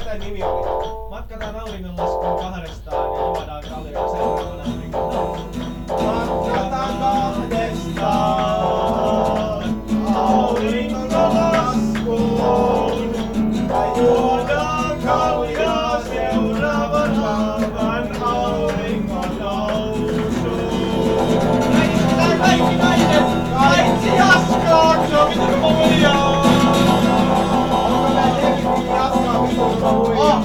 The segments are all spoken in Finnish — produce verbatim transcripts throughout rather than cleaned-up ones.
tän nimi oli? Matkataan auringonlaskuun kahdestaan ja juodaan kaljaa seuraavana auringonlaskuun. Matkataan kahdestaan auringonlaskuun ja juodaan kaljaa seuraavan halvan auringon nousuun. Näin kaikki naiset! Paitsi Jaskaa! Se on vittu molia! Onko nää jengi Jaskaa vittu molia? Oh!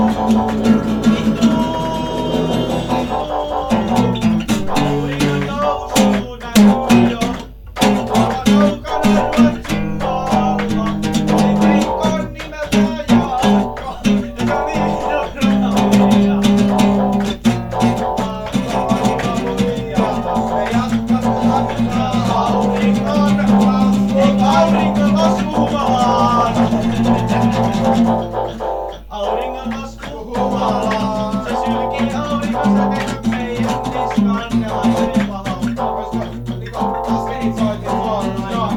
Auringon nousuun näkyy jo. Tuolla kaukana Ruotsin maalla. Oli veikon nimeltään Jaakko. Ja se oli Norrauria. Auringon laskuhumalaan! Auringon laskuhumalaan! Se sylkii aurinkosäteitä meidän niskaan ja laiteli pahauttaa, koska Niko, taas menit soitin suoraan. Joo.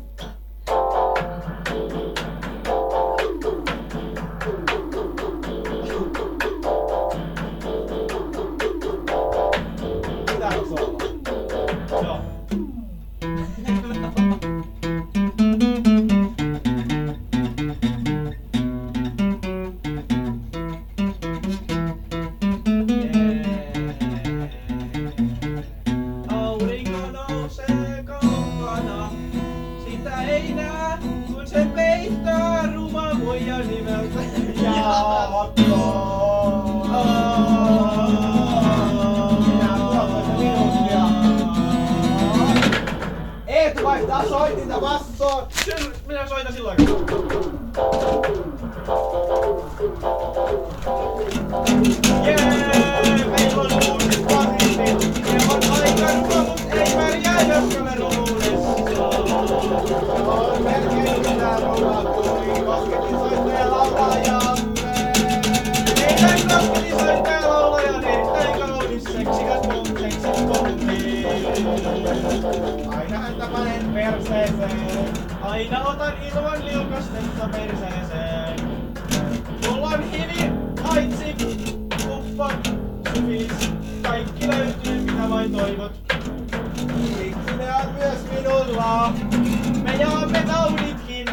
Pitääkö solla? joo. Aurinko nousee kaukana, sitä ei näe, kun se peittää ruma muija nimeltä Jaakko. Minä puolitoista minuuttia. Eetu vaihtaa soitinta bassoon. Sen- Minä soitan silloin. Jee, meillä on uusi paristi. Se on aika ruma, mut ei pärjää, jos me ruudessa. On melkein mitä ruuattui. Kosketin soittaja laulajamme. Meidän kosketisoittaja laulaja on erittäin kaunis, seksikäs pomseksi pommi. Aina häntä panen perseeseen. Aina otan ilman liukastetta perseeseen. Mulla on hivi, haitsi, kuppa, syfilis. Kaikki löytyy mitä vain toivot. Siksi ne on myös minulla. Me jaamme tauditkin.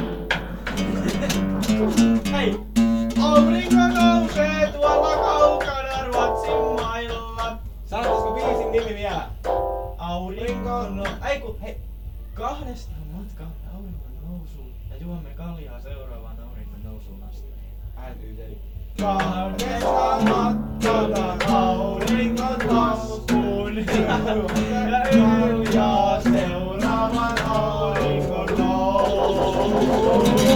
Hei! Aurinko nousee tuolla kaukana Ruotsin mailla. Sanotaanko biisin nimi vielä? Aurinko no... Ei kun hei! Kahdestaan matkaan auringon nousuun ja juomme kaljaa seuraavaan auringon nousuun asti. Ääntyyteli. Kahdestaan matkataan auringon laskuun. Ja yljaa seuraavan auringon nousuun.